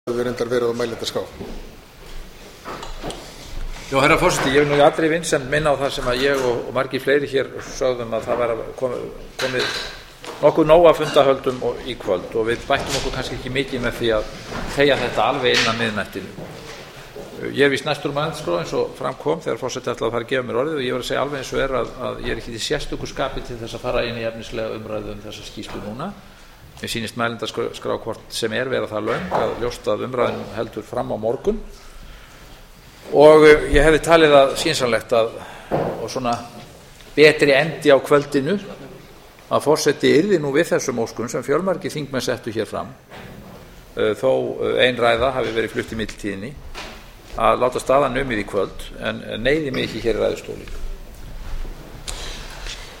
Við reyndar verið á mælendaskrá. Já, herra forseti, ég vil nú í allri vinsemd minna á það sem að ég og margir fleiri hér sögðum að það væri komið nokkuð nóg af fundahöldum í kvöld og við bættum okkur kannski ekki mikið með því að þegja þetta alveg innan miðnættinu. Ég er víst næstur mælendaskrá eins og fram kom þegar forseti ætlaði að fara að gefa mér orðið og ég var að segja alveg eins og að ég er ekki í sérstöku skapi til þess að fara inn í efnislega umræðu þessa skýrslu núna. Mér sýnist mælendaskrá hvort sem vera það löng að ljóst að umræðin heldur fram á morgun og ég hefði talið að skynsamlegt og svona betri endi á kvöldinu að forseti yrði nú við þessum óskum sem fjölmargir þingmenn settu hér fram þó ein ræða hafi verið flutt í millitíðinni að láta staðan numið í kvöld en neyði mig ekki hér í ræðustóli.